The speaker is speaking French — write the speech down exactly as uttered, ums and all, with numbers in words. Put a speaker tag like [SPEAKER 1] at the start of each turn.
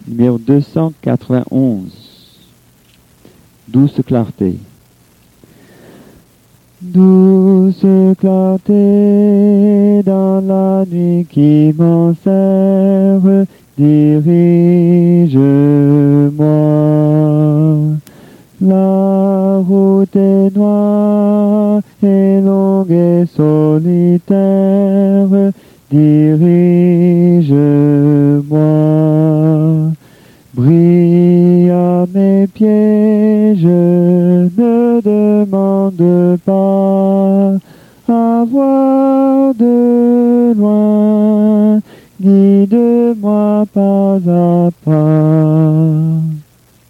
[SPEAKER 1] Numéro deux cent quatre-vingt-onze. Douce clarté. Douce clarté dans la nuit qui m'enserre, dirige-moi. La route est noire et longue et solitaire, dirige-moi. Brille à mes pieds, je ne demande pas à voir de loin, guide-moi pas à pas.